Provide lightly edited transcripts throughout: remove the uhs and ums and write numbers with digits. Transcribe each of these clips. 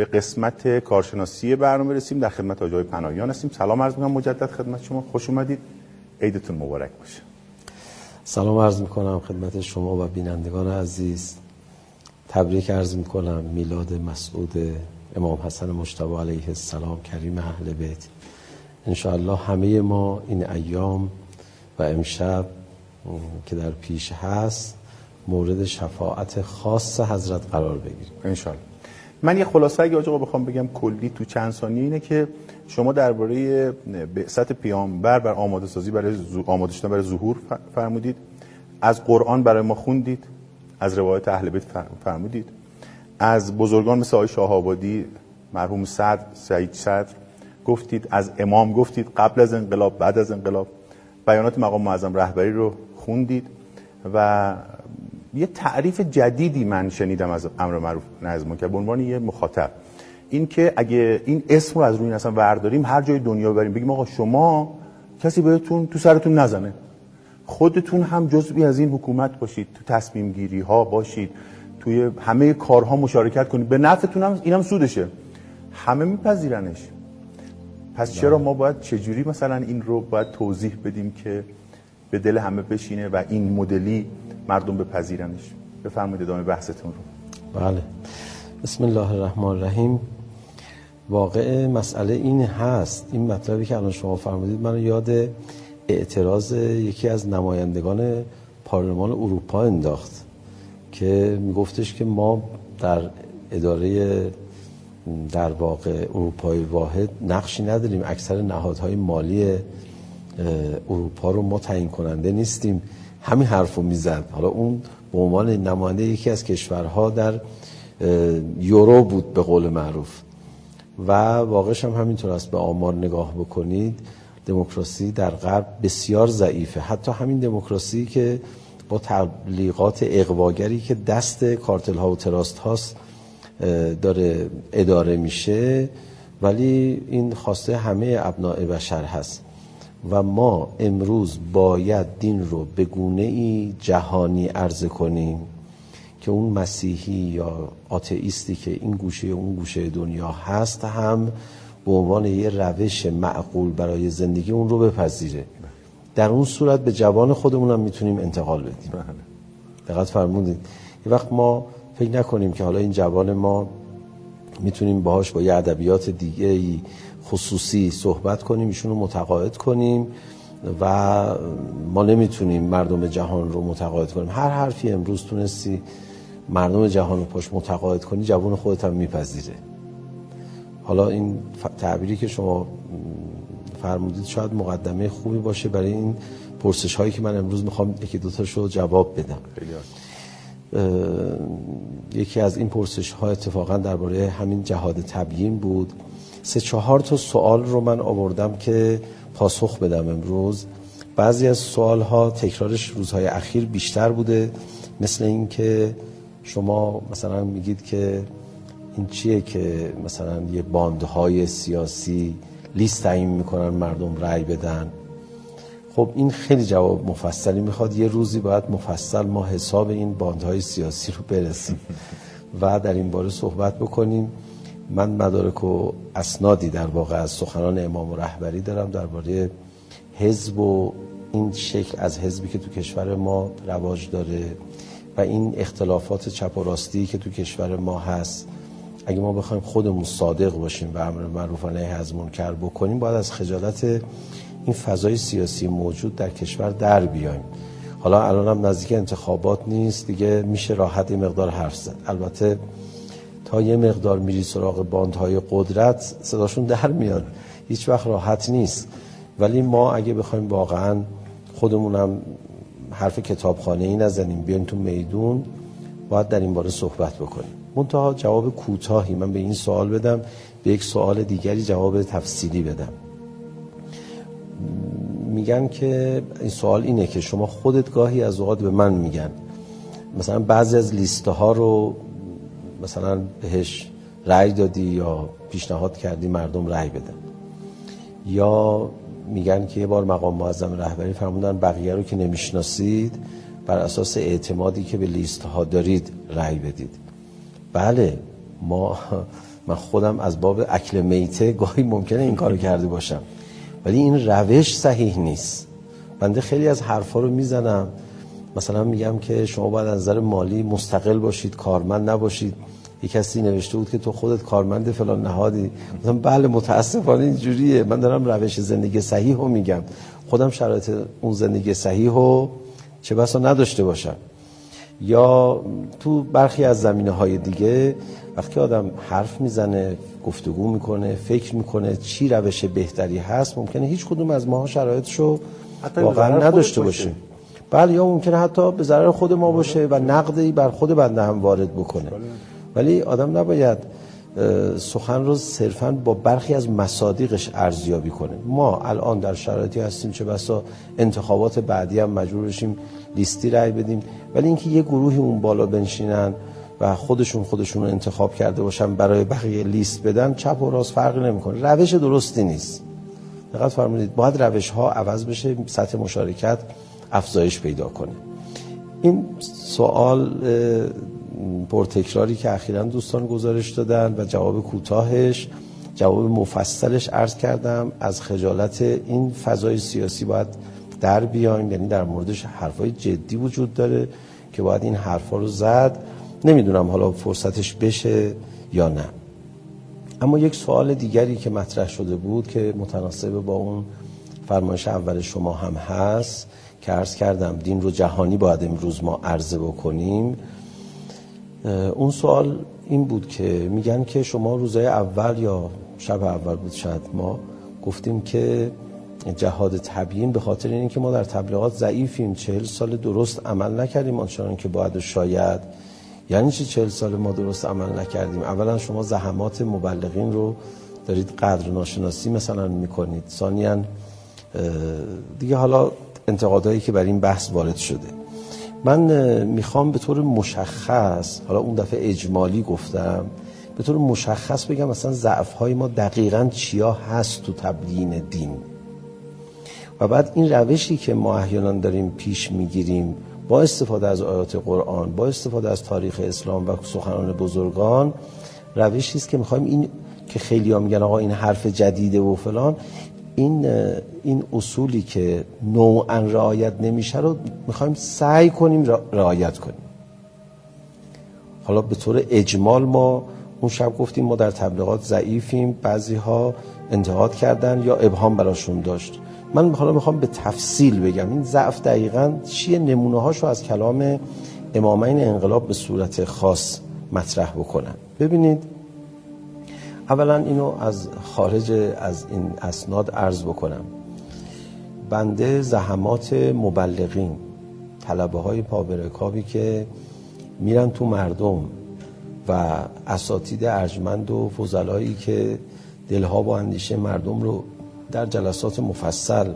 به قسمت کارشناسی برنامه رسیم. در خدمت آقای پناهیان هستیم. سلام عرض می‌کنم مجدد خدمت شما. خوش اومدید. عیدتون مبارک باشه. سلام عرض می‌کنم خدمت شما و بینندگان عزیز. تبریک عرض می‌کنم میلاد مسعود امام حسن مجتبی علیه السلام کریم اهل بیت. ان شاء الله همه ما این ایام و امشب که در پیش هست مورد شفاعت خاص حضرت قرار بگیریم ان شاء الله. من یه خلاصه اگه آقا بخوام بگم کلی تو چند ثانیه اینه که شما درباره بعثت پیامبر بر آماده سازی برای آماده شدن برای ظهور فرمودید، از قرآن برای ما خوندید، از روایت اهل بیت فرمودید، از بزرگان مثل آقای شاه آبادی، مرحوم سعید صدر گفتید، از امام گفتید قبل از انقلاب، بعد از انقلاب، بیانات مقام معظم رهبری رو خوندید و یه تعریف جدیدی من شنیدم از امر معروف نهی از منکر به عنوان یه مخاطب، این که اگه این اسم رو از روی این اصلا برداریم هر جای دنیا بریم بگیم آقا شما کسی بهتون تو سرتون نزنه، خودتون هم جزئی از این حکومت باشید، تو تصمیم گیری ها باشید، توی همه کارها مشارکت کنید، به نفعتون هم اینم سودشه، همه میپذیرنش. پس چرا ما باید چجوری مثلا این رو باید توضیح بدیم که به دل همه بشینه و این مدلی مردم بپذیرنش؟ بفرمایید ادامه بحثتون رو. بله، بسم الله الرحمن الرحیم. واقع مسئله این هست، این مطلبی که الان شما فرمودید من یاد اعتراض یکی از نمایندگان پارلمان اروپا انداخت که میگفتش که ما در اداره در واقع اروپای واحد نقشی نداریم، اکثر نهادهای مالی اروپا رو ما تعیین کننده نیستیم. همین حرفو میزد. حالا اون به عنوان نماینده یکی از کشورها در یورو بود به قول معروف و واقعش هم همینطور است. به آمار نگاه بکنید دموکراسی در غرب بسیار ضعیفه. حتی همین دموکراسی که با تبلیغات اغواگری که دست کارتل ها و تراست هاست داره اداره میشه، ولی این خواسته همه ابناء بشر هست و ما امروز باید دین رو به گونه‌ای جهانی عرضه کنیم که اون مسیحی یا آتئیستی که این گوشه اون گوشه دنیا هست هم به عنوان یه روش معقول برای زندگی اون رو بپذیره. در اون صورت به جوان خودمون هم میتونیم انتقال بدیم. دقت فرمودید. یه وقت ما فکر نکنیم که حالا این جوان ما میتونیم باهاش با یه ادبیات دیگه خصوصی صحبت کنیم، ایشون رو متقاعد کنیم و ما نمیتونیم مردم جهان رو متقاعد کنیم. هر حرفی امروز تونستی مردم جهان رو پاش متقاعد کنی، جوان خودت هم میپذیره. حالا این تعبیری که شما فرمودید شاید مقدمه خوبی باشه برای این پرسش هایی که من امروز میخوام یکی دوتاشو جواب بدم. یکی از این پرسش ها اتفاقا درباره همین جهاد تبیین بود. 3-4 تا سوال رو من آوردم که پاسخ بدم امروز. بعضی از سوال ها تکرارش روزهای اخیر بیشتر بوده، مثل این که شما مثلا میگید که این چیه که مثلا یه باندهای سیاسی لیست تعیین میکنن مردم رأی بدن. خب این خیلی جواب مفصلی میخواد، یه روزی باید مفصل ما حساب این باندهای سیاسی رو برسیم و در این باره صحبت بکنیم. من مدارک و اسنادی در واقع از سخنان امام رهبری دارم درباره حزب و این شکل از حزبی که تو کشور ما رواج داره و این اختلافات چپ و راستی که تو کشور ما هست. اگه ما بخوایم خودمون صادق باشیم و امر معروف و نهی از منکر بکنیم، باید از خجالت این فضای سیاسی موجود در کشور در بیایم. حالا الان هم نزدیک انتخابات نیست دیگه، میشه راحت این مقدار حرف زد. البته تا یه مقدار میری سراغ باندهای قدرت صداشون در میاد، هیچ وقت راحت نیست. ولی ما اگه بخوایم واقعا خودمونم حرف کتابخانه‌ای نزنیم، بیایم تو میدون، باید در این باره صحبت بکنیم. منتها جواب کوتاهی من به این سوال بدم، به یک سوال دیگری جواب تفصیلی بدم. میگن که این سوال اینه که شما خودت گاهی از اوقات به من میگن مثلا بعضی از لیسته ها رو مثلا بهش رأی دادی یا پیشنهاد کردی مردم رأی بدن، یا میگن که یه بار مقام معظم رهبری فرمودن بقیه رو که نمیشناسید بر اساس اعتمادی که به لیست ها دارید رأی بدید. بله، ما من خودم از باب اکل میته گاهی ممکنه این کارو کرده باشم، ولی این روش صحیح نیست. بنده خیلی از حرفا رو میزنم، مثلا میگم که شما باید از نظر مالی مستقل باشید، کارمند نباشید. یک کسی نوشته بود که تو خودت کارمند فلان نهادی، مثلا بله متاسفانه اینجوریه. من دارم روش زندگی صحیح رو میگم، خودم شرایط اون زندگی صحیح رو چه بسا نداشته باشم. یا تو برخی از زمینه‌های دیگه وقتی آدم حرف میزنه، گفتگو میکنه، فکر میکنه چی روش بهتری هست، ممکنه هیچ کدوم از ماها شرایطشو واقعا نداشته باشیم. بله، یا ممکنه حتی به ضرر خود ما باشه و نقدی بر خود بنده هم وارد بکنه. ولی آدم نباید سخن رو صرفاً با برخی از مصادیقش ارزیابی کنه. ما الان در شرایطی هستیم چه بسا انتخابات بعدی هم مجبور بشیم لیستی رای بدیم، ولی اینکه یه گروهی اون بالا بنشینن و خودشون رو انتخاب کرده باشن برای بقیه لیست بدن، چپ و راست فرقی نمیکنه. روش درستی نیست. دقت فرمودید، باید روش ها عوض بشه، سطح مشارکت افزایش پیدا کنه. این سوال پرتکراری که اخیراً دوستان گزارش دادن و جواب کوتاهش، جواب مفصلش عرض کردم. از خجالت این فضای سیاسی باید در بیایم، یعنی در موردش حرفای جدی وجود داره که باید این حرفا رو زد. نمیدونم حالا فرصتش بشه یا نه. اما یک سوال دیگری که مطرح شده بود که متناسب با اون فرمایش اول شما هم هست که عرض کردم دین رو جهانی باید امروز ما عرضه بکنیم. اون سوال این بود که میگن که شما روزای اول یا شب اول بود شاید ما گفتیم که جهاد تبیین به خاطر اینه که ما در تبلیغات ضعیفیم، 40 سال درست عمل نکردیم آنچنان که باید و شاید. یعنی چی 40 سال ما درست عمل نکردیم؟ اولا شما زحمات مبلغین رو دارید قدر ناشناسی مثلا میکنید، ثانیاً دیگه حالا انتقادایی که بر این بحث وارد شده. من میخوام به طور مشخص، حالا اون دفعه اجمالی گفتم، به طور مشخص بگم مثلا ضعف‌های ما دقیقاً چیا هست تو تبیین دین، و بعد این روشی که ما احیانا داریم پیش میگیریم با استفاده از آیات قرآن، با استفاده از تاریخ اسلام و سخنان بزرگان، روشی است که میخوایم این که خیلی‌ها میگن آقا این حرف جدیده و فلان، این اصولی که نوعاً رعایت نمیشه رو میخوایم سعی کنیم رعایت کنیم. حالا به طور اجمال ما اون شب گفتیم ما در تبلیغات ضعیفیم، بعضی‌ها انتقاد کردن یا ابهام براشون داشت. من حالا میخوام به تفصیل بگم این ضعف دقیقاً چیه، نمونه‌هاشو از کلام امامین انقلاب به صورت خاص مطرح بکنم. ببینید، اولا اینو از خارج از این اسناد عرض بکنم. بنده زحمات مبلغین، طلبه‌های پابرکابی که میرن تو مردم و اساتید ارجمند و فضلایی که دلها با اندیشه مردم رو در جلسات مفصل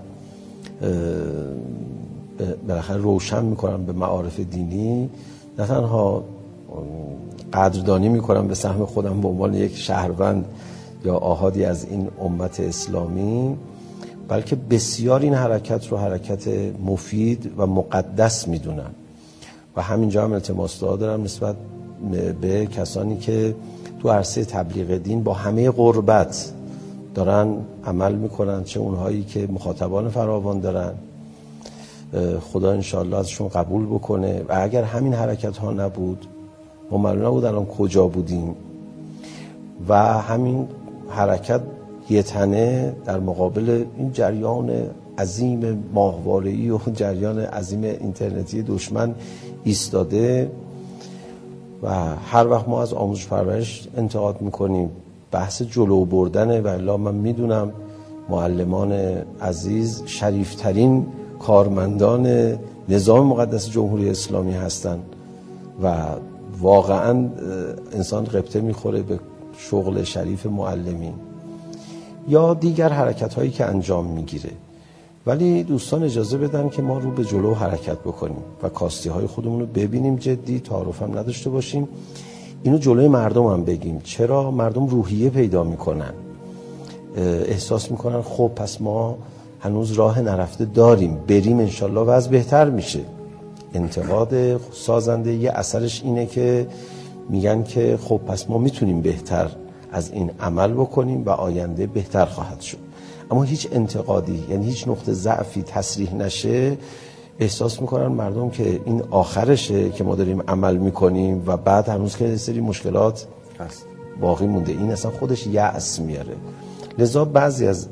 بالاخره روشن میکنن به معارف دینی، نه تنها قدردانی میکنم به سهم خودم به عنوان یک شهروند یا آحادی از این امت اسلامی، بلکه بسیار این حرکت رو حرکت مفید و مقدس میدونن. و همینجا هم التماس دعا دارم نسبت به کسانی که تو عرصه تبلیغ دین با همه قربت دارن عمل میکنن، چه اونهایی که مخاطبان فراوان دارن، خدا انشاءالله ازشون قبول بکنه. و اگر همین حرکت ها نبود، ما معلوم نبود الان کجا بودیم. و همین حرکت یه تنه در مقابل این جریان عظیم ماهواره‌ای و جریان عظیم اینترنتی دشمن ایستاده. و هر وقت ما از آموزش پرورش انتقاد میکنیم بحث جلو بردنه، و الا من میدونم معلمان عزیز شریفترین کارمندان نظام مقدس جمهوری اسلامی هستن و واقعا انسان غبطه میخوره به شغل شریف معلمین یا دیگر حرکت هایی که انجام میگیره. ولی دوستان اجازه بدن که ما رو به جلو حرکت بکنیم و کاستی های خودمون رو ببینیم جدی، تعارف هم نداشته باشیم، اینو جلوی مردم هم بگیم. چرا مردم روحیه پیدا میکنن، احساس میکنن خب پس ما هنوز راه نرفته داریم، بریم انشالله وضع بهتر میشه. انتقاد سازنده یه اثرش اینه که میگن که خب پس ما میتونیم بهتر از این عمل بکنیم و آینده بهتر خواهد شد. اما هیچ انتقادی، یعنی هیچ نقطه ضعفی تصریح نشه، احساس میکنن مردم که این آخرشه که ما داریم عمل میکنیم و بعد هنوز که سری مشکلات هست باقی مونده. این اصلا خودش یأس میاره. لذا بعضی از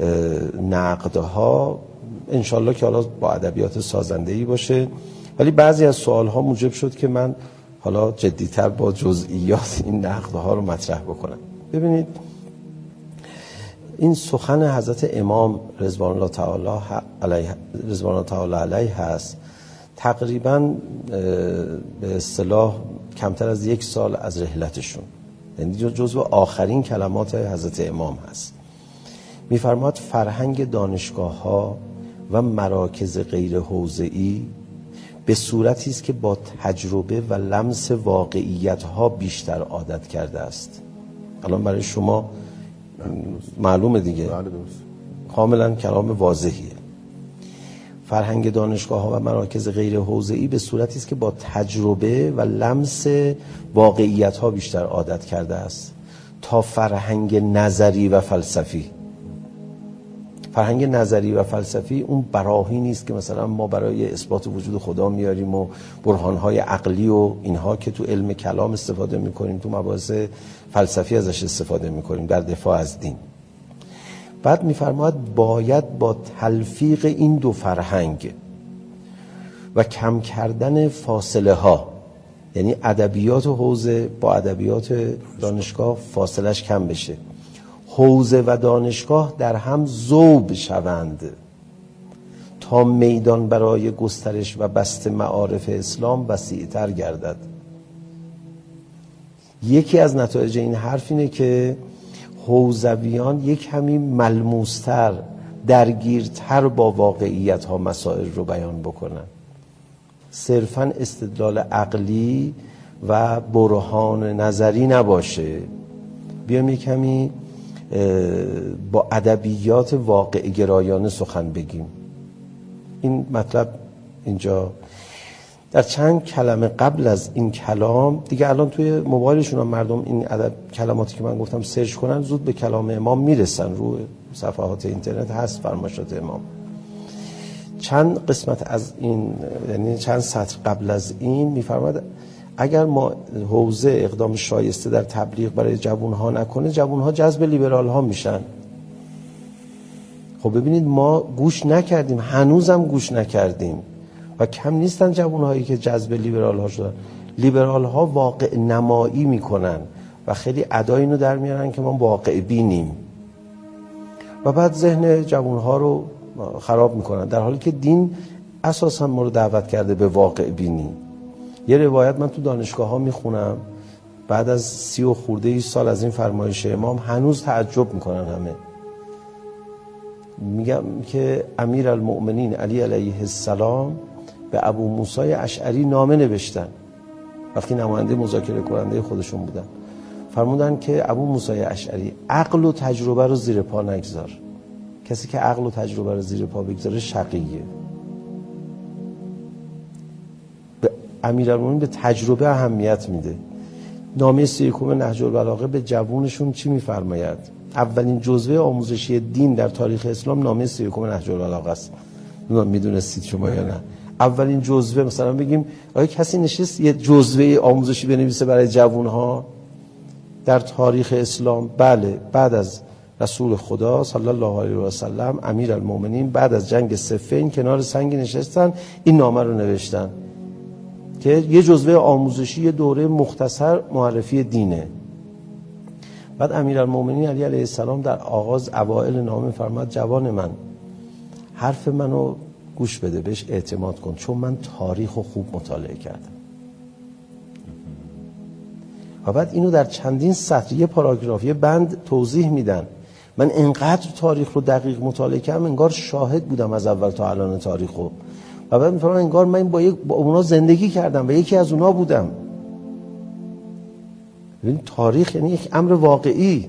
نقدها انشالله که حالا با ادبیات سازنده‌ای باشه، ولی بعضی از سوالها موجب شد که من حالا جدی‌تر با جزئیات این نقدها رو مطرح بکنم. ببینید این سخن حضرت امام رضوان الله تعالی علیه هست، تقریباً به اصطلاح کمتر از 1 سال از رحلتشون، یعنی جزو آخرین کلمات حضرت امام هست. می‌فرماد فرهنگ دانشگاه‌ها و مراکز غیر حوزه‌ای به صورتی است که با تجربه و لمس واقعیت‌ها بیشتر عادت کرده است. الان برای شما معلومه دیگه، کاملا کلام واضحیه. فرهنگ دانشگاه‌ها و مراکز غیر حوزه‌ای به صورتی است که با تجربه و لمس واقعیت‌ها بیشتر عادت کرده است تا فرهنگ نظری و فلسفی. فرهنگ نظری و فلسفی اون براهین نیست که مثلا ما برای اثبات وجود خدا میاریم و برهان‌های عقلی و اینها که تو علم کلام استفاده میکنیم، تو مباحث فلسفی ازش استفاده میکنیم در دفاع از دین. بعد میفرماید باید با تلفیق این دو فرهنگ و کم کردن فاصله ها، یعنی ادبیات حوزه با ادبیات دانشگاه فاصلش کم بشه، حوزه و دانشگاه در هم ذوب شوند تا میدان برای گسترش و بسط معارف اسلام وسیع‌تر گردد. یکی از نتایج این حرف اینه که حوزویان یک کمی ملموستر، درگیرتر با واقعیت ها مسائل رو بیان بکنن، صرفاً استدلال عقلی و برهان نظری نباشه، بیام یک کمی با ادبیات واقع گرایانه سخن بگیم. این مطلب اینجا در چند کلمه قبل از این کلام دیگه، الان توی موبایلشون هم مردم این کلماتی که من گفتم سرچ کنن زود به کلام امام میرسن، روی صفحات اینترنت هست فرمایشات امام. چند قسمت از این، یعنی چند سطر قبل از این میفرماد اگر ما حوزه اقدام شایسته در تبلیغ برای جوانها نکنه، جوانها جذب لیبرال ها میشن. خب ببینید ما گوش نکردیم، هنوزم گوش نکردیم و کم نیستن جوانهایی که جذب لیبرال ها شدن. لیبرال ها واقع نمایی میکنن و خیلی ادای اینو در میارن که ما واقع بینیم و بعد ذهن جوانها رو خراب میکنن، در حالی که دین اساسا ما رو دعوت کرده به واقع بینی. یه روایت من تو دانشگاه ها میخونم، بعد از 30 و خورده سال از این فرمایش امام هنوز تعجب میکنن همه. میگم که امیرالمؤمنین علی علیه السلام به ابو موسی اشعری نامه نوشتن وقتی نماینده مذاکره کننده خودشون بودن. فرمودن که ابو موسی اشعری عقل و تجربه رو زیر پا نگذار، کسی که عقل و تجربه رو زیر پا بگذاره شقیه. به امیرالمومنین به تجربه اهمیت میده. نامه 31 نهج البلاغه به جوونشون چی میفرماید؟ اولین جزوه آموزشی دین در تاریخ اسلام نامه 31 نهج البلاغه است. میدونستید شما یا نه؟ اولین جزوه، مثلا بگیم آیا کسی نشست یه جزوه آموزشی بنویسه برای جوانها در تاریخ اسلام؟ بله، بعد از رسول خدا صلی الله علیه و سلم امیرالمومنین بعد از جنگ صفین کنار سنگ نشستن، این نامه رو نوشتن که یه جزوه آموزشی، یه دوره مختصر معرفی دینه. بعد امیرالمومنین علی علیه السلام در آغاز اوائل نامه فرمود جوان من، حرف منو گوش بده، بهش اعتماد کن، چون من تاریخ رو خوب مطالعه کردم. و بعد اینو در چندین سطر، یه پاراگراف، یه بند توضیح میدن. من انقدر تاریخ رو دقیق مطالعه کردم انگار شاهد بودم از اول تا الان تاریخ رو. و بعد میفرمان انگار من با اونا زندگی کردم و یکی از اونا بودم. ببین تاریخ یعنی یک امر واقعی.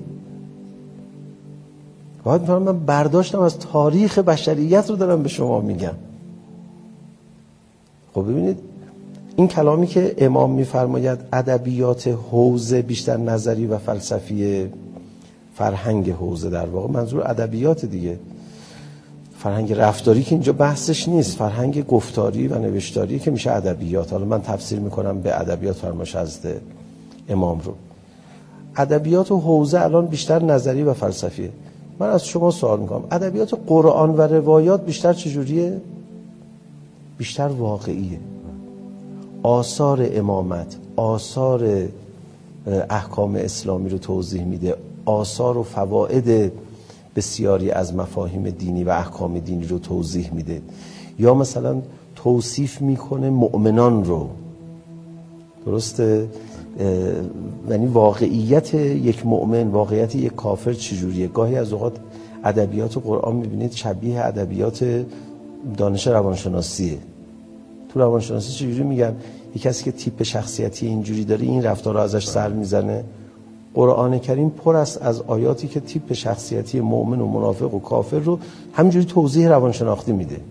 بعد میفرمان من برداشتم از تاریخ بشریت رو دارم به شما میگم. خب ببینید این کلامی که امام می‌فرماید ادبیات حوزه بیشتر نظری و فلسفی، فرهنگ حوزه در واقع منظور ادبیات دیگه، فرهنگ رفتاری که اینجا بحثش نیست، فرهنگ گفتاری و نوشتاری که میشه ادبیات. حالا من تفسیر میکنم به ادبیات فرمایش حضرت امام رو. ادبیات و حوزه الان بیشتر نظری و فلسفیه. من از شما سوال میکنم ادبیات قرآن و روایات بیشتر چجوریه؟ بیشتر واقعیه. آثار امامت، آثار احکام اسلامی رو توضیح میده، آثار و فواید بسیاری از مفاهیم دینی و احکام دینی رو توضیح میده. یا مثلا توصیف میکنه مؤمنان رو، درسته؟ یعنی واقعیت یک مؤمن، واقعیت یک کافر چجوریه. گاهی از اوقات ادبیات قرآن میبینید شبیه ادبیات دانش روانشناسیه. تو روانشناسی چجوری میگن یک کسی که تیپ شخصیتی اینجوری داره این رفتار رو ازش سر میزنه. قرآن کریم پر است از آیاتی که تیپ شخصیتی مؤمن و منافق و کافر رو همینجوری توضیح روانشناختی میده.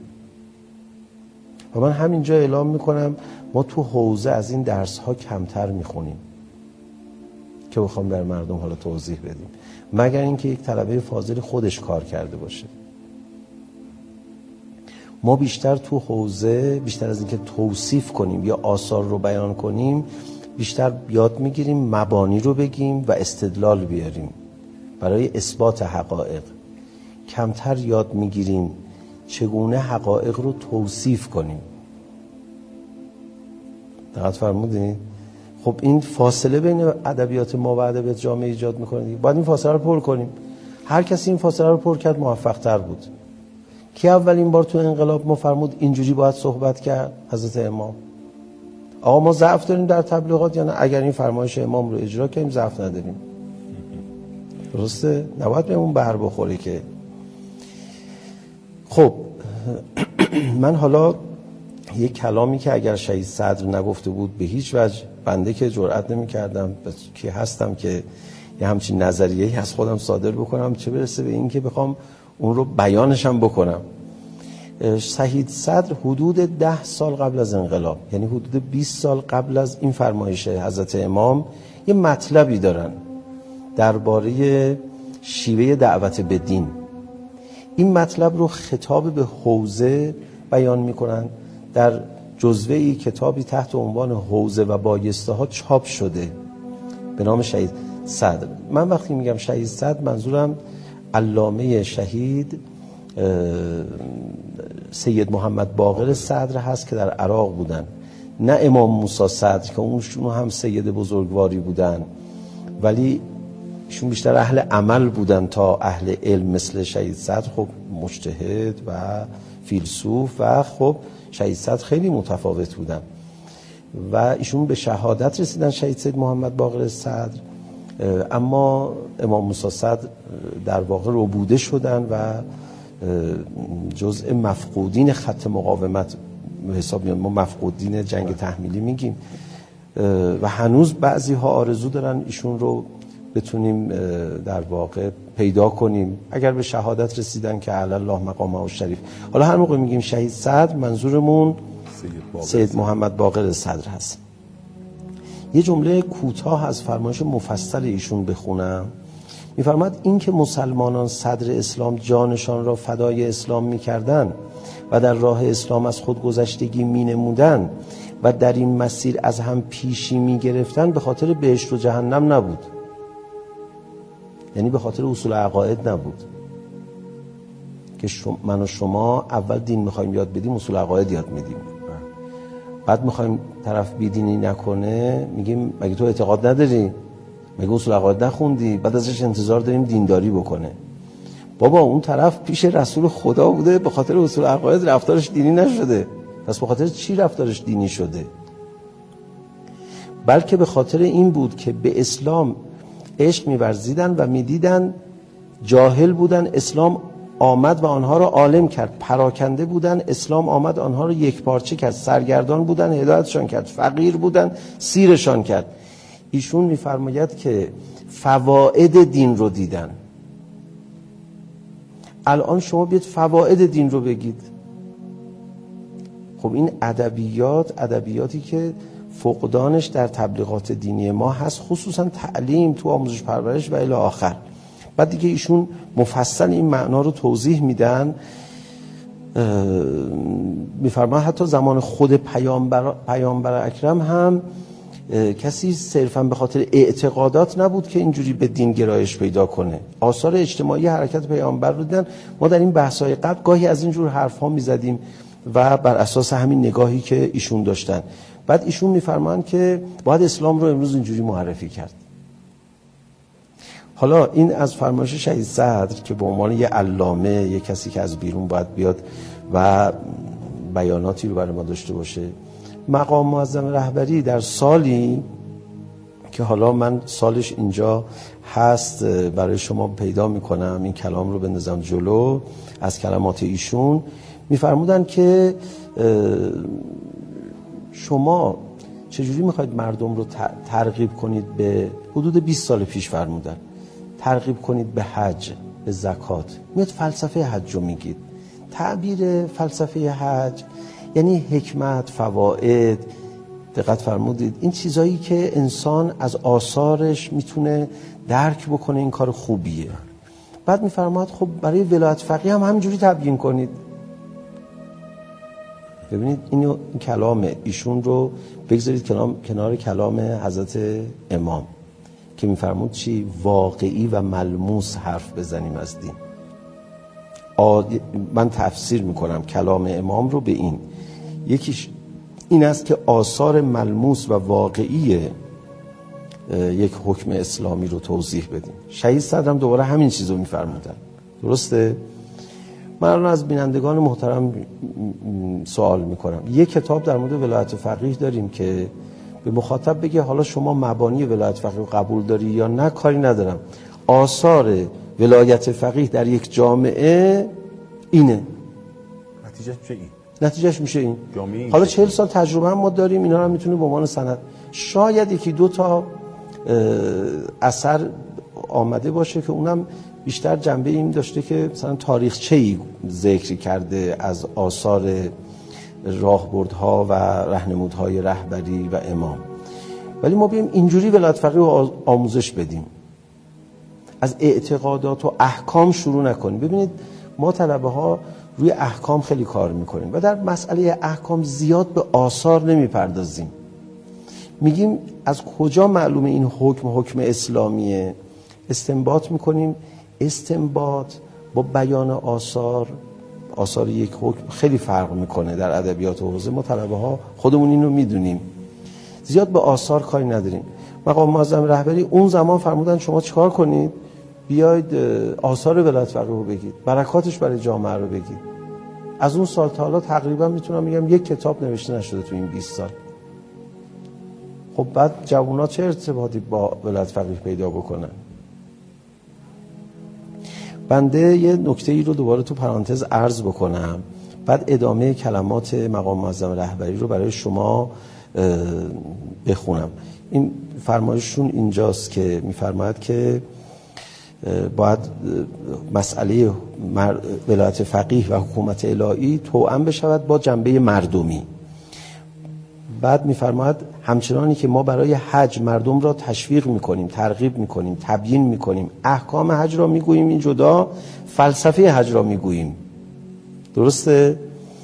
و من همینجا اعلام میکنم ما تو حوزه از این درس ها کمتر میخونیم که بخوام در مردم حالا توضیح بدیم، مگر اینکه یک طلبه فاضل خودش کار کرده باشه. ما بیشتر تو حوزه، بیشتر از اینکه توصیف کنیم یا آثار رو بیان کنیم، بیشتر یاد میگیریم مبانی رو بگیم و استدلال بیاریم برای اثبات حقایق. کمتر یاد میگیریم چگونه حقایق رو توصیف کنیم. دقت فرمودین؟ خب این فاصله بین ادبیات ما و ادبیات جامعه ایجاد میکنه. باید این فاصله رو پر کنیم. هر کسی این فاصله رو پر کرد موفق تر بود. کی اولین بار تو انقلاب ما فرمود اینجوری باید صحبت کرد؟ حضرت امام. آقا ما ضعف داریم در تبلیغات یا نه؟ اگر این فرمایش امام رو اجرا کنیم ضعف نداریم. درسته؟ نباید بهمون بر بخوره که. خب من حالا یک کلامی که اگر شهید صدر نگفته بود به هیچ وجه، بنده که جرئت نمی کردم کی هستم که یه همچین نظریه‌ای از خودم صادر بکنم، چه برسه به این که بخوام اون رو بیانشم بکنم. شهید صدر حدود 10 سال قبل از انقلاب، یعنی حدود 20 سال قبل از این فرمایش حضرت امام، یه مطلبی دارن درباره شیوه دعوت به دین. این مطلب رو خطاب به حوزه بیان میکنن. در جزوه‌ای کتابی تحت عنوان حوزه و بایسته ها چاپ شده به نام شهید صدر. من وقتی میگم شهید صدر منظورم علامه شهید سید محمد باقر صدر هست که در عراق بودن، نه امام موسی صدر که اونشون هم سید بزرگواری بودن، ولی ایشون بیشتر اهل عمل بودن تا اهل علم. مثل شهید صدر خب مجتهد و فیلسوف و خب شهید صدر خیلی متفاوت بودن و ایشون به شهادت رسیدن، شهید سید محمد باقر صدر. اما امام موسی صدر در واقع ربوده شدن و جزء مفقودین خط مقاومت حساب میان. ما مفقودین جنگ تحمیلی میگیم و هنوز بعضی ها آرزو دارن ایشون رو بتونیم در واقع پیدا کنیم اگر به شهادت رسیدن که علی الله مقامه الشریف. حالا هر موقع میگیم شهید صدر منظورمون سید محمد باقر صدر هست. یه جمله کوتاه از فرمایش مفصل ایشون بخونم. میفرماد این که مسلمانان صدر اسلام جانشان را فدای اسلام میکردن و در راه اسلام از خود گذشتگی مینمودن و در این مسیر از هم پیشی میگرفتن به خاطر بهشت و جهنم نبود، یعنی به خاطر اصول عقاید نبود که من و شما اول دین میخوایم یاد بدیم اصول عقاید یاد میدیم، بعد میخوایم طرف بیدینی نکنه میگیم مگه تو اعتقاد نداری، مگه اصول عقاید نخوندی، بعد ازش انتظار داریم دینداری بکنه. بابا اون طرف پیش رسول خدا بوده، به خاطر اصول عقاید رفتارش دینی نشده، پس به خاطر چی رفتارش دینی شده؟ بلکه به خاطر این بود که به اسلام عشق می‌ورزیدن و می‌دیدن جاهل بودن، اسلام آمد و آنها را عالم کرد، پراکنده بودن، اسلام آمد آنها را یکپارچه کرد، سرگردان بودن، هدایتشان کرد، فقیر بودن، سیرشان کرد. ایشون می‌فرماید که فواید دین رو دیدن. الان شما بیاید فواید دین رو بگید. خب این ادبیاتی که فقدانش در تبلیغات دینی ما هست، خصوصا تعلیم تو آموزش پرورش و الی آخر. بعد دیگه ایشون مفصل این معنا رو توضیح میدن. میفرمان حتی زمان خود پیامبر اکرم هم کسی صرفا به خاطر اعتقادات نبود که اینجوری به دین گرایش پیدا کنه. آثار اجتماعی حرکت پیامبر رو دیدن. ما در این بحث‌های قبل گاهی از اینجور حرف‌ها می‌زدیم و بر اساس همین نگاهی که ایشون داشتن. بعد ایشون می‌فرمان که باید اسلام رو امروز اینجوری معرفی کرد. حالا این از فرمایش شهید صدر که به عنوان یه علامه، یه کسی که از بیرون باید بیاد و بیاناتی رو برای ما داشته باشه. مقام معظم رهبری در سالی که حالا من سالش اینجا هست برای شما پیدا میکنم، این کلام رو بندازم جلو، از کلمات ایشون میفرمودن که شما چجوری میخواید مردم رو ترغیب کنید به، حدود 20 سال پیش فرمودن، ترغیب کنید به حج، به زکات. میاد فلسفه حج رو میگید. تعبیر فلسفه حج یعنی حکمت، فواید، دقت فرمودید، این چیزایی که انسان از آثارش میتونه درک بکنه این کار خوبیه. بعد میفرماد خب برای ولایت فقیه هم همینجوری تبیین کنید. ببینید این کلام ایشون رو بگذارید کنار کلام حضرت امام که میفرمود چی؟ واقعی و ملموس حرف بزنیم از دین. من تفسیر میکنم کلام امام رو به این، یکیش این است که آثار ملموس و واقعی یک حکم اسلامی رو توضیح بدیم. شهید صدر هم دوباره همین چیز رو میفرمودن. درسته؟ من الان از بینندگان محترم سوال میکنم، یک کتاب در مورد ولایت فقیه داریم که به مخاطب بگه حالا شما مبانی ولایت فقیه رو قبول داری یا نه، کاری ندارم، آثار ولایت فقیه در یک جامعه اینه، نتیجهش میشه این. حالا 40 سال تجربه هم ما داریم، اینا رو میتونه به عنوان سند، شاید یکی دو تا اثر آمده باشه که اونم بیشتر جنبه این داشته که مثلا تاریخچه‌ای ذکر کرده از آثار راهبردها و راهنمودهای رهبری و امام. ولی ما بیایم اینجوری ولایت فقیه رو آموزش بدیم، از اعتقادات و احکام شروع نکنیم. ببینید ما طلبه ها روی احکام خیلی کار میکنیم و در مسئله احکام زیاد به آثار نمیپردازیم. میگیم از کجا معلومه این حکم اسلامیه؟ استنباط میکنیم. استنباط با بیان آثار یک حکم خیلی فرق میکنه در ادبیات و حوزه. ما طلبه ها خودمون اینو میدونیم، زیاد به آثار کاری نداریم. مقام معظم رهبری اون زمان فرمودن شما چیکار کنید؟ بیاید آثار ولایت فقیه رو بگید، برکاتش برای جامعه رو بگید. از اون سال تا حالا تقریبا میتونم بگم یک کتاب نوشته نشده تو این 20 سال. خب بعد جوونا چه ارتباطی با ولایت فقیه پیدا بکنن؟ بنده یه نکته ای رو دوباره تو پرانتز عرض بکنم، بعد ادامه کلمات مقام معظم رهبری رو برای شما بخونم. این فرمایششون اینجاست که میفرماید که باید مسئله ولایت فقیه و حکومت الهی توأم بشود با جنبه مردمی. بعد میفرماید همچنانی که ما برای حج مردم را تشویق میکنیم، ترغیب میکنیم، تبیین میکنیم، احکام حج را میگوییم، این جدا فلسفه حج را میگوییم. درسته؟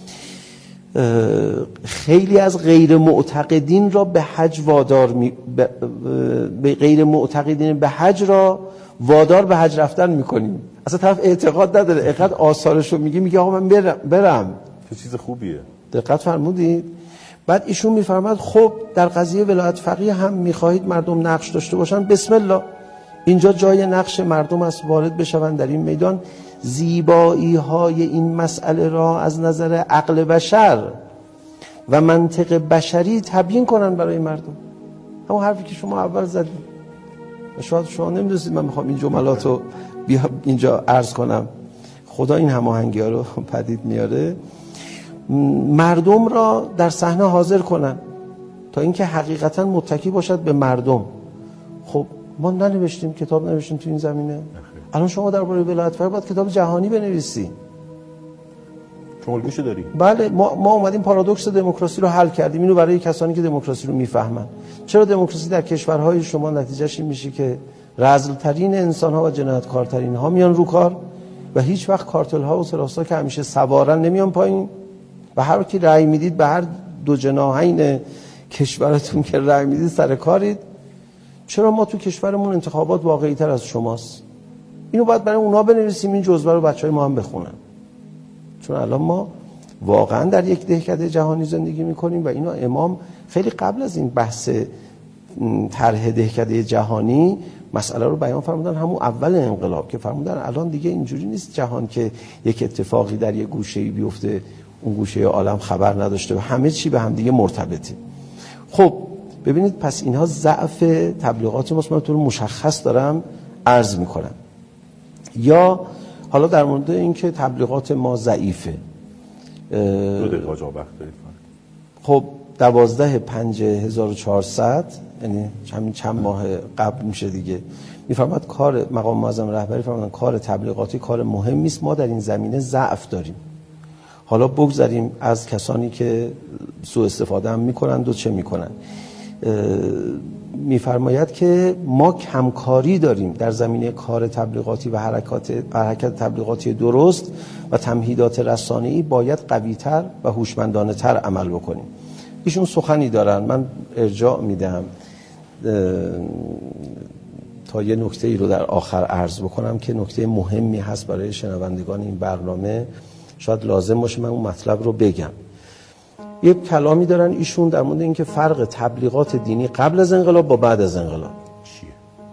خیلی از غیر معتقدین را به حج به غیر معتقدین به حج را وادار به حج رفتن میکنیم. اصلا طرف اعتقاد نداره، اینقدر آثارش رو میگه آقا من برم. چه چیز خوبیه. دقت فرمودید؟ بعد ایشون میفرماد خب در قضیه ولایت فقیه هم میخواهید مردم نقش داشته باشن، بسم الله، اینجا جای نقش مردم است، وارد بشوند در این میدان، زیبایی های این مسئله را از نظر عقل بشر و منطق بشری تبیین کنن برای مردم. همون حرفی که شما اول زدید. شاید شما نمیدونید من میخوام این جملات رو اینجا عرض کنم. خدا این هماهنگی ها رو پدید میاره. مردم را در صحنه حاضر کنن تا اینکه حقیقتا متکی باشد به مردم. خب ما ننوشتیم، کتاب نوشتیم تو این زمینه. الان شما درباره ولایت فقیه باید کتاب جهانی بنویسی. شما الگوشو داری. بله، ما اومدیم پارادوکس دموکراسی رو حل کردیم. اینو برای کسانی که دموکراسی رو میفهمن. چرا دموکراسی در کشورهای شما نتیجهش این میشه که رذل‌ترین انسان‌ها و جنایتکارترین ها میان رو کار و هیچ وقت کارتل‌ها و سراستا که همیشه سوارن نمیان پایین و هر کی رأی میدید به هر دو جناحین کشورتون که رأی میدید سر کارید. چرا ما تو کشورمون انتخابات واقعی‌تر از شماست؟ اینو باید برای اونها بنویسیم، این جزوه رو بچهای ما هم بخونن. چون الان ما واقعا در یک دهکده جهانی زندگی میکنیم و اینو امام خیلی قبل از این بحث طرح دهکده جهانی مسئله رو بیان فرمودن، همون اول انقلاب که فرمودن الان دیگه اینجوری نیست جهان که یک اتفاقی در یک گوشه‌ای بیفته اون گوشه عالم خبر نداشته و همه چی به هم دیگه مرتبطه. خب ببینید، پس اینها ضعف تبلیغات ماست. من طور مشخص دارم عرض میکنم. یا حالا در مورد اینکه تبلیغات ما ضعیفه، 2 دقیقه وقت دارید. خب 12/5/1400 یعنی همین چند ماه قبل میشه دیگه، میفرماد کار مقام معظم رهبری فرمودن کار تبلیغاتی کار مهمی است، ما در این زمینه ضعف داریم. حالا بگذاریم از کسانی که سوء استفاده هم میکنند و چه میکنند. میفرماید که ما کمکاری داریم در زمینه کار تبلیغاتی و حرکت تبلیغاتی درست و تمهیدات رسانه‌ای باید قوی‌تر و هوشمندانه‌تر عمل بکنیم. ایشون سخنی دارن، من ارجاع میدم تا یه نکته ای رو در آخر عرض بکنم که نکته مهمی هست برای شنوندگان این برنامه، شاید لازم باشه من اون مطلب رو بگم. یه کلامی دارن ایشون در مورد اینکه فرق تبلیغات دینی قبل از انقلاب با بعد از انقلاب چیه،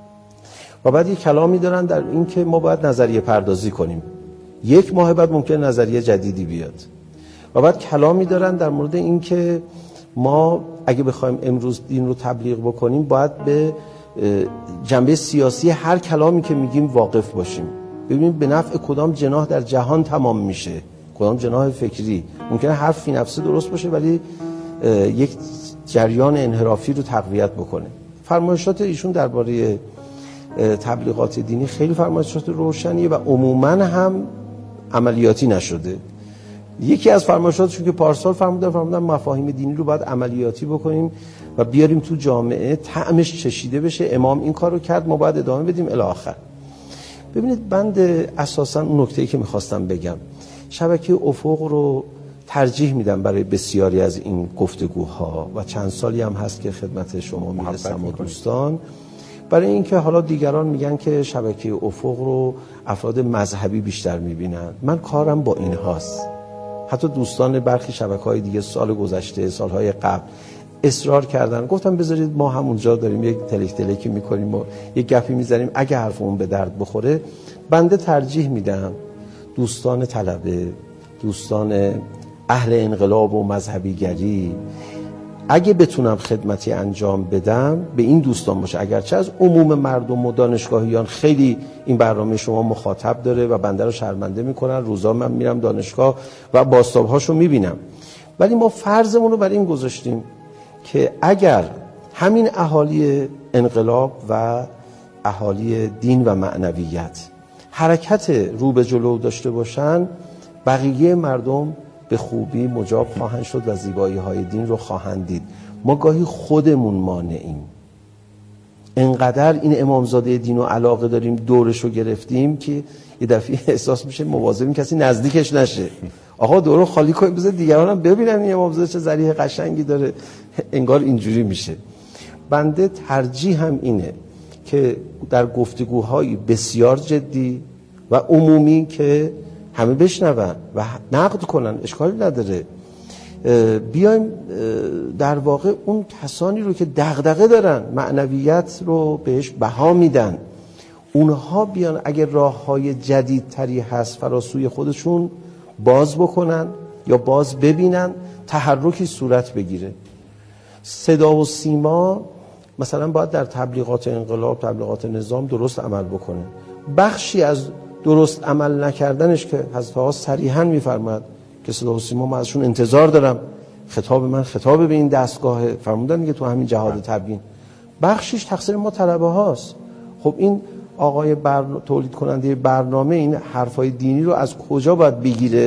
و بعد یه کلامی دارن در اینکه ما باید نظریه پردازی کنیم، 1 ماه بعد ممکن نظریه جدیدی بیاد. و بعد کلامی دارن در مورد اینکه ما اگه بخوایم امروز دین رو تبلیغ بکنیم باید به جنبه سیاسی هر کلامی که میگیم واقف باشیم، ببینیم به نفع کدام جناح در جهان تمام میشه، کدام جناح فکری. ممکنه حرف فی نفسه درست باشه ولی یک جریان انحرافی رو تقویت بکنه. فرمایشات ایشون درباره تبلیغات دینی خیلی فرمایشات روشنیه و عموماً هم عملیاتی نشده. یکی از فرمایشاتشون که پارسال فرمودن مفاهیم دینی رو باید عملیاتی بکنیم و بیاریم تو جامعه طعمش چشیده بشه. امام این کارو کرد، ما باید ادامه بدیم الی آخر. ببینید، بند اساساً اون نکته‌ای که می‌خواستم بگم، شبکه افق رو ترجیح میدم برای بسیاری از این گفتگوها و چند سالی هم هست که خدمت شما میرسم و دوستان، برای اینکه حالا دیگران میگن که شبکه افق رو افراد مذهبی بیشتر میبینن. من کارم با این هاست. حتی دوستان برخی شبکه‌های دیگه سال گذشته، سالهای قبل اصرار کردن، گفتم بذارید ما همونجا داریم یک تلکی میکنیم و یک گپی میزنیم، اگه حرفمون به درد بخوره. بنده ترجیح میدم دوستان طلبه، دوستان اهل انقلاب و مذهبیگری، اگه بتونم خدمتی انجام بدم به این دوستان باشه، اگرچه از عموم مردم و دانشگاهیان خیلی این برنامه شما مخاطب داره و بنده رو شرمنده میکنن. روزا من میرم دانشگاه و بازتاب‌هاشو میبینم، ولی ما فرضمون رو برای این گذاشتیم که اگر همین اهالی انقلاب و اهالی دین و معنویت حرکت رو به جلو داشته باشن، بقیه مردم به خوبی مجاب خواهند شد و زیبایی‌های دین رو خواهند دید. ما گاهی خودمون مانعیم. انقدر این امامزاده دین و علاقه داریم دورشو گرفتیم که یه دفعه احساس میشه مواظبیم کسی نزدیکش نشه. آقا دورو خالی کنیم بذار دیگران هم ببینن این امامزاده چه ذریح قشنگی داره. انگار اینجوری میشه. بنده ترجیح هم اینه که در گفتگوهای بسیار جدی و عمومی که همه بشنون و نقد کنن، اشکالی نداره، بیایم در واقع اون کسانی رو که دغدغه دارن، معنویت رو بهش بها میدن، اونها بیان اگر راه‌های جدیدتری هست فراسوی خودشون باز بکنن یا باز ببینن، تحرکی صورت بگیره. صدا و سیما مثلا باید در تبلیغات انقلاب، تبلیغات نظام درست عمل بکنه. بخشی از درست عمل نکردنش که حضرت آقا صریحاً میفرماد که صدا و سیما من ازشون انتظار دارم، خطاب من خطاب به این دستگاه، فرمودن دیگه تو همین جهاد تبیین، بخشیش تقصیر ما طلبه هاست. خب این آقای تولید کننده برنامه این حرفای دینی رو از کجا باید بگیره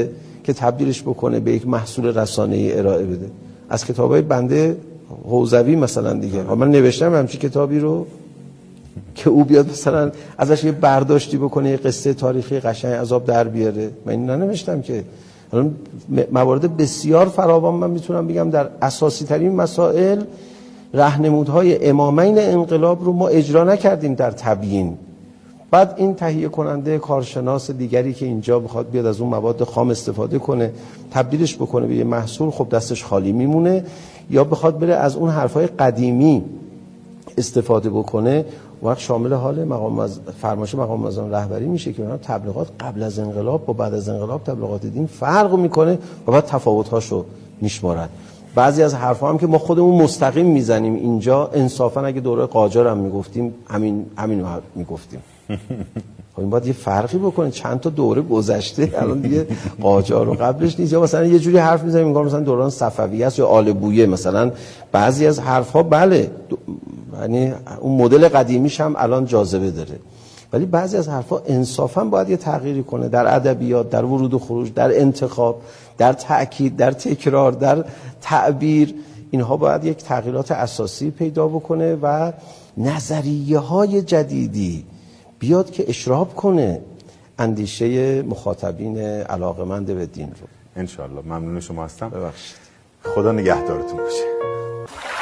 که تبدیلش بکنه به یک محصول رسانه‌ای ارائه بده. از کتابای بنده حوزوی مثلا دیگه، من نوشتم همچین کتابی رو که او بیاد مثلا ازش یه برداشتی بکنه، یه قصه تاریخی قشنگ عذاب در بیاره. من این ننوشتم که. الان موارد بسیار فراوان من میتونم بگم در اساسی ترین مسائل راهنمودهای امامین انقلاب رو ما اجرا نکردیم در تبیین. بعد این تهیه کننده کارشناس دیگری که اینجا بخواد بیاد از اون مواد خام استفاده کنه تبدیلش بکنه به یه محصول، خب دستش خالی میمونه. یا بخواد بره از اون حرفای قدیمی استفاده بکنه، وقت شامل حال فرمایش مقام معظم رهبری میشه که اینا تبلیغات قبل از انقلاب با بعد از انقلاب تبلیغات دین فرق میکنه و بعد تفاوت‌هاشو میشمارن. بعضی از حرفا هم که ما خودمون مستقیم میزنیم اینجا، انصافا اگه دوره قاجار هم میگفتیم همین میگفتیم. خب این باید یه فرقی بکنه، چند تا دوره گذشته الان دیگه قاجار و قبلش نیست. یا مثلا یه جوری حرف میزنیم انگار مثلا دوران صفویه است یا آل بویه مثلا. بعضی از حرفا بله یعنی اون مدل قدیمیش هم الان جاذبه داره، ولی بعضی از حرفا انصافا باید یه تغییری کنه در ادبیات، در ورود و خروج، در انتخاب، در تأکید، در تکرار، در تعبیر. اینها باید یک تغییرات اساسی پیدا بکنه و نظریه های جدیدی بیاد که اشراف کنه اندیشه مخاطبین علاقمند به دین رو. انشالله. ممنون شما هستم. ببخشید. خدا نگهدارتون باشه.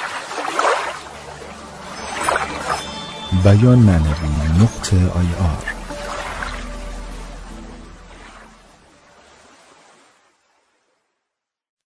بیان معنوی .ir